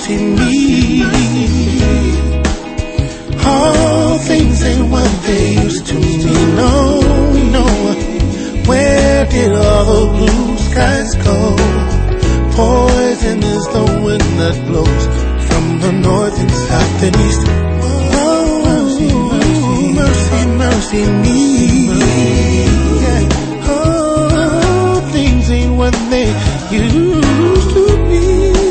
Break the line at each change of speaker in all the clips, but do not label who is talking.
mercy me. All things ain't what they used to be. No, no. Where did all the blue skies go? Poison is the wind that blows from the north and south and east. Oh, mercy, mercy, mercy, mercy me. Yeah. Oh, things ain't what they used to be.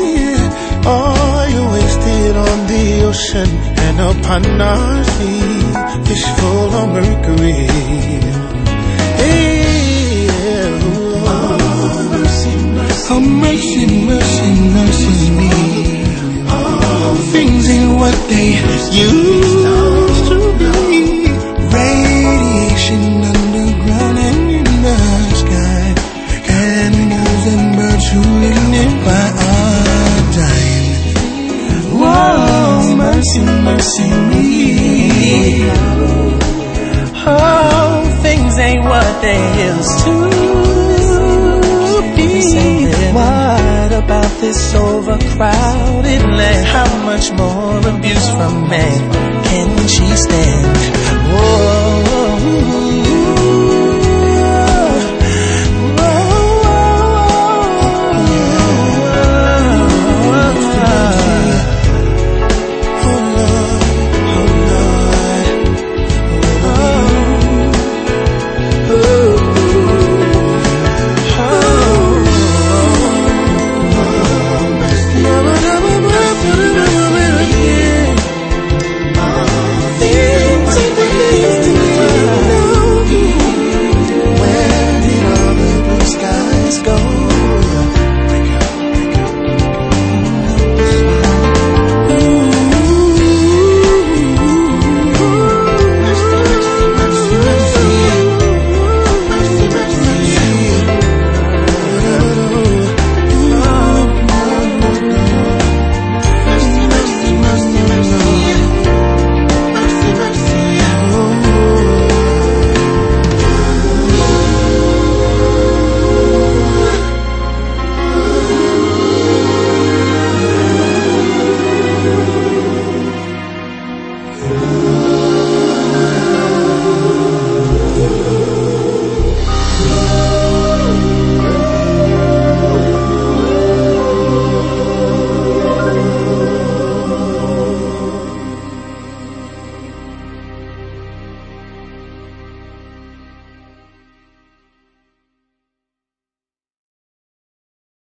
Oil wasted on the ocean and upon our sea, fish full of mercury. Hey, oh, mercy, mercy, oh, mercy, mercy, mercy me. Oh, things ain't what they used to be. Radiation underground and in the sky, animals and birds who live nearby are dying. Whoa, mercy, mercy me. Oh, things ain't what they used to be. What about this overcrowded land? How much more abuse from man can she stand? Whoa.